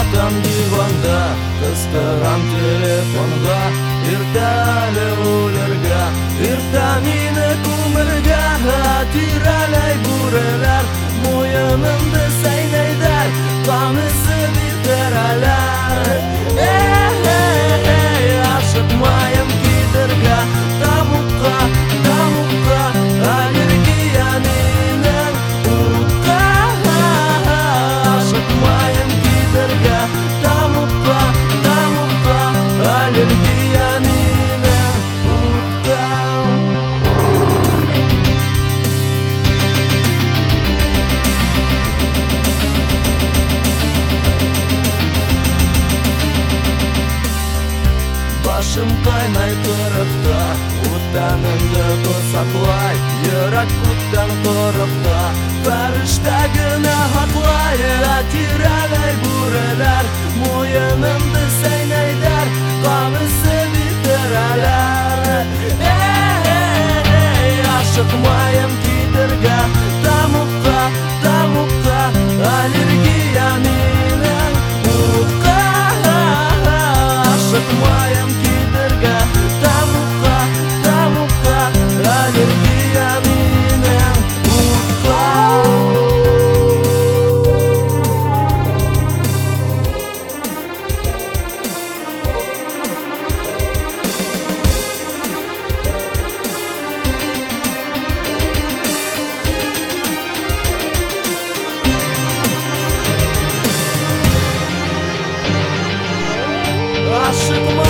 жатам диванда, кыстырам телефонга, иртәле үләргә, иртә мине күмәргә. Тирәләй бүреләр, муенымды сәйнәйдәр, камысы битерәләр. Ашыкмаем китергә, тамукка, тамукка, аллергия минең утка. Ашыкмаем китергә, тамукка, тамукка, аллергия минең утка. Башым кайнай торыкта, утанымды косаклай, йөрәк күптән корыкта, фәрештә генә хаклай. Тирәләй бүреләр, муенымды сәйнәйдәр, камысы битерәләр. Ашыкмаем китергә, тамукка, тамукка, аллергия минең утка. Ашыкмаем китергә, тамукка, тамукка, аллергия минең утка. Ашыкма